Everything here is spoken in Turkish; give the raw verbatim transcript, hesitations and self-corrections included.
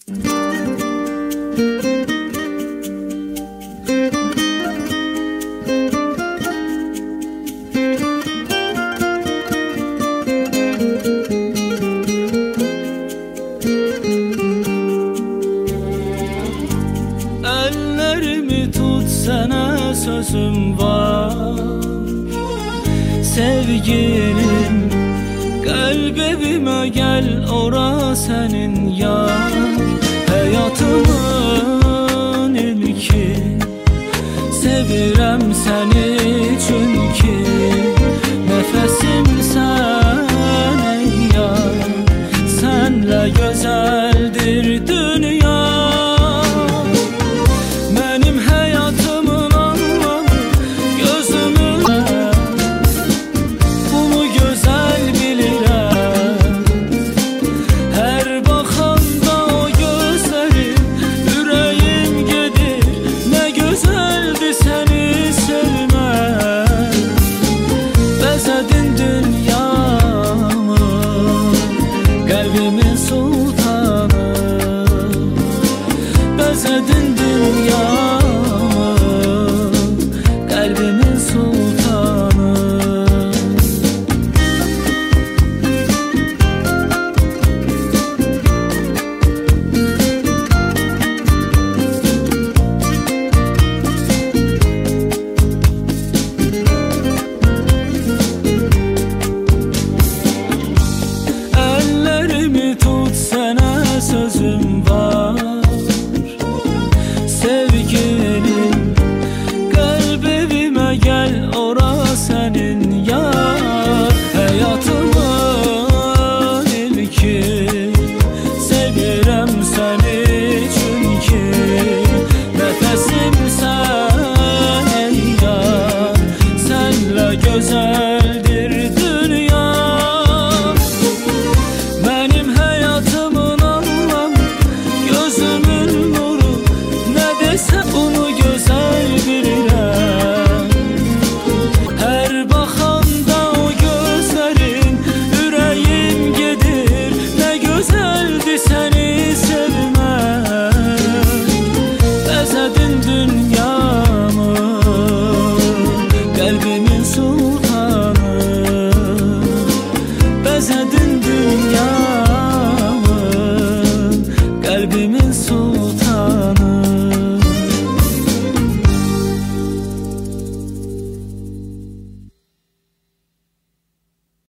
Ellerimi tut, sana sözüm var sevgilim. Kalbime gel, ora senin yar. Hayatımın ilki, sevirem seni çünkü nefesim sen ey yar. Senle güzeldir dünya. Benim hayatımın anlamı gözümün, bunu güzel bilirəm. Her bakanda o gözleri yüreğim gedir. Ne güzeldi seni sevmek. Bezedin dünyamı, kalbimin sultanı. Bezedin dünyamı,